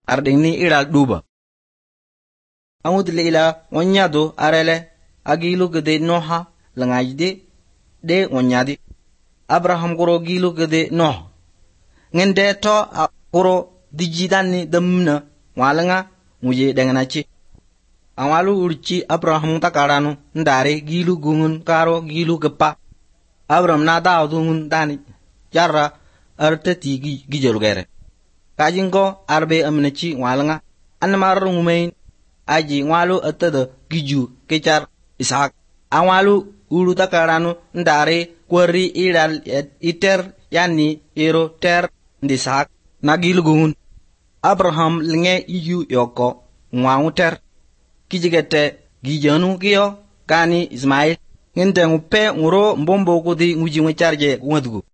ardingni ila duba. Angud li ila wanyado arele agilu gede Noha langajde de wanyadi. Abraham kuro gilu gede Noh. Ngende to kuro dijidani demna walanga muje denganachi. Awalu urci Abraham takaranu ndare gilu gungun karo gilu gepa. Abraham na daw dungun dani jarra arteti gijelugere. Kajingo arbe amnachi walanga anmar ngumain aji walu atada giju kechar Ishak. Awalu ulu takaranu ndare kwari ilal iter yani iro ter ndisak nagilu gungun. Abraham linge iyu yoko ngwauter kijigete gijanu kiyo kani Ismail ngende ngupe nguro mbombo kudi nguji ngecharje ngwadgu